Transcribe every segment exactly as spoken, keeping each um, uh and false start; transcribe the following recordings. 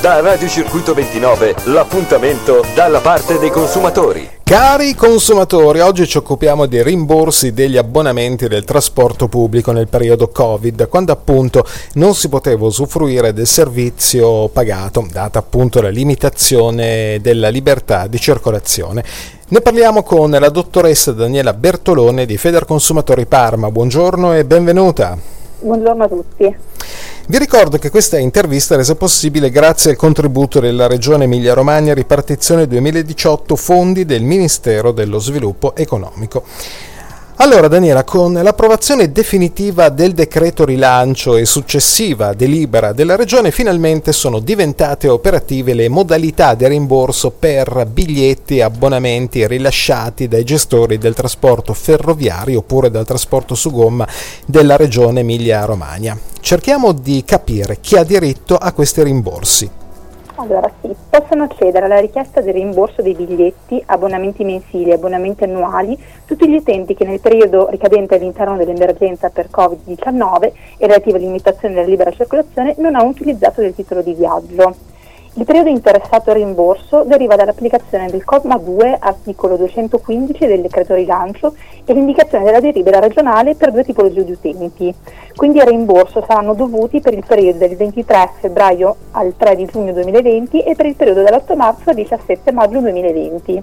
Da Radio Circuito ventinove, l'appuntamento dalla parte dei consumatori. Cari consumatori, oggi ci occupiamo dei rimborsi degli abbonamenti del trasporto pubblico nel periodo Covid, quando appunto non si poteva usufruire del servizio pagato, data appunto la limitazione della libertà di circolazione. Ne parliamo con la dottoressa Daniela Bertolone di Federconsumatori Parma. Buongiorno e benvenuta. Buongiorno a tutti. Vi ricordo che questa intervista è resa possibile grazie al contributo della Regione Emilia-Romagna, ripartizione duemiladiciotto, fondi del Ministero dello Sviluppo Economico. Allora Daniela, con l'approvazione definitiva del decreto rilancio e successiva delibera della Regione, finalmente sono diventate operative le modalità di rimborso per biglietti e abbonamenti rilasciati dai gestori del trasporto ferroviario oppure dal trasporto su gomma della Regione Emilia-Romagna. Cerchiamo di capire chi ha diritto a questi rimborsi. Allora sì, possono accedere alla richiesta del rimborso dei biglietti, abbonamenti mensili e abbonamenti annuali tutti gli utenti che nel periodo ricadente all'interno dell'emergenza per covid diciannove e relativa limitazione della libera circolazione non hanno utilizzato del titolo di viaggio. Il periodo interessato al rimborso deriva dall'applicazione del comma due articolo duecentoquindici del decreto rilancio e l'indicazione della delibera regionale per due tipologie di utenti. Quindi il rimborso saranno dovuti per il periodo del ventitré febbraio al tre di giugno duemilaventi e per il periodo dall'otto marzo al diciassette maggio duemilaventi.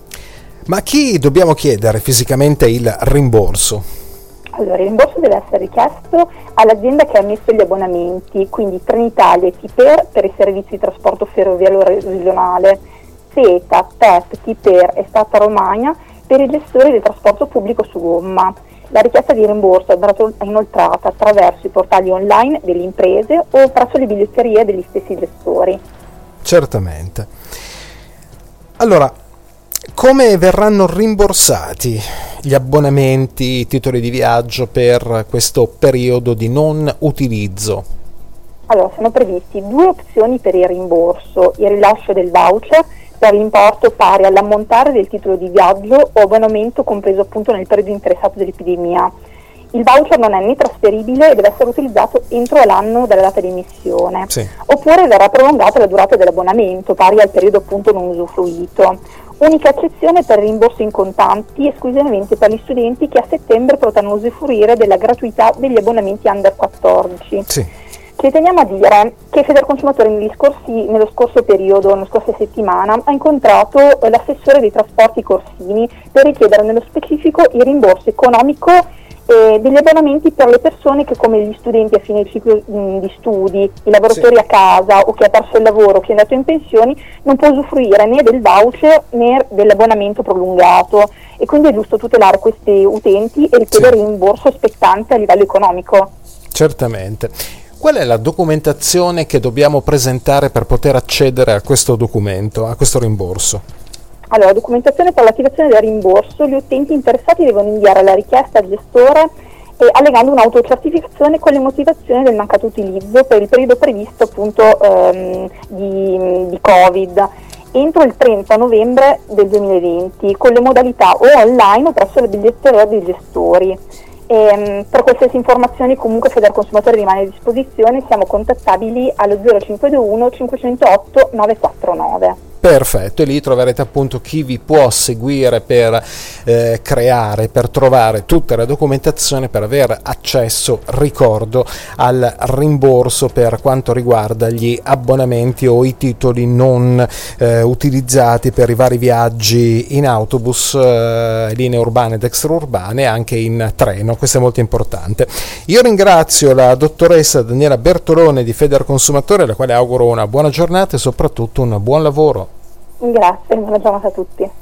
Ma a chi dobbiamo chiedere fisicamente il rimborso? Allora, il rimborso deve essere richiesto all'azienda che ha emesso gli abbonamenti, quindi Trenitalia e Tiper per i servizi di trasporto ferroviario regionale, SETA, T E P, Tiper e Stata Romagna per i gestori del trasporto pubblico su gomma. La richiesta di rimborso andrà inoltrata attraverso i portali online delle imprese o presso le biglietterie degli stessi gestori. Certamente. Allora, come verranno rimborsati gli abbonamenti, i titoli di viaggio per questo periodo di non utilizzo? Allora, sono previsti due opzioni per il rimborso: il rilascio del voucher per l'importo pari all'ammontare del titolo di viaggio o abbonamento compreso appunto nel periodo interessato dall'epidemia. Il voucher non è né trasferibile e deve essere utilizzato entro l'anno dalla data di emissione, sì. Oppure verrà prolungata la durata dell'abbonamento pari al periodo appunto non usufruito. Unica eccezione per il rimborso in contanti esclusivamente per gli studenti che a settembre potranno usufruire della gratuità degli abbonamenti under quattordici. Sì. Ci teniamo a dire che Federconsumatori negli scorsi, nello scorso periodo, nella scorsa settimana, ha incontrato l'assessore dei trasporti Corsini per richiedere nello specifico il rimborso economico eh, degli abbonamenti per le persone che, come gli studenti a fine ciclo mh, di studi, i lavoratori sì. a casa o chi ha perso il lavoro, chi è andato in pensioni, non può usufruire né del voucher né dell'abbonamento prolungato, e quindi è giusto tutelare questi utenti e richiedere sì. il rimborso spettante a livello economico. Certamente. Qual è la documentazione che dobbiamo presentare per poter accedere a questo documento, a questo rimborso? Allora, documentazione per l'attivazione del rimborso: gli utenti interessati devono inviare la richiesta al gestore eh, allegando un'autocertificazione con le motivazioni del mancato utilizzo per il periodo previsto appunto ehm, di, di Covid entro il trenta novembre del duemilaventi, con le modalità o online o presso le biglietterie dei gestori. E, per qualsiasi informazioni comunque Federconsumatori rimane a disposizione, siamo contattabili allo zero cinque due uno cinquecentotto nove quattro nove. Perfetto, e lì troverete appunto chi vi può seguire per eh, creare, per trovare tutta la documentazione per avere accesso, ricordo, al rimborso per quanto riguarda gli abbonamenti o i titoli non eh, utilizzati per i vari viaggi in autobus, eh, linee urbane ed extraurbane e anche in treno. Questo è molto importante. Io ringrazio la dottoressa Daniela Bertolone di Federconsumatori, alla quale auguro una buona giornata e soprattutto un buon lavoro. Grazie, buona giornata a tutti.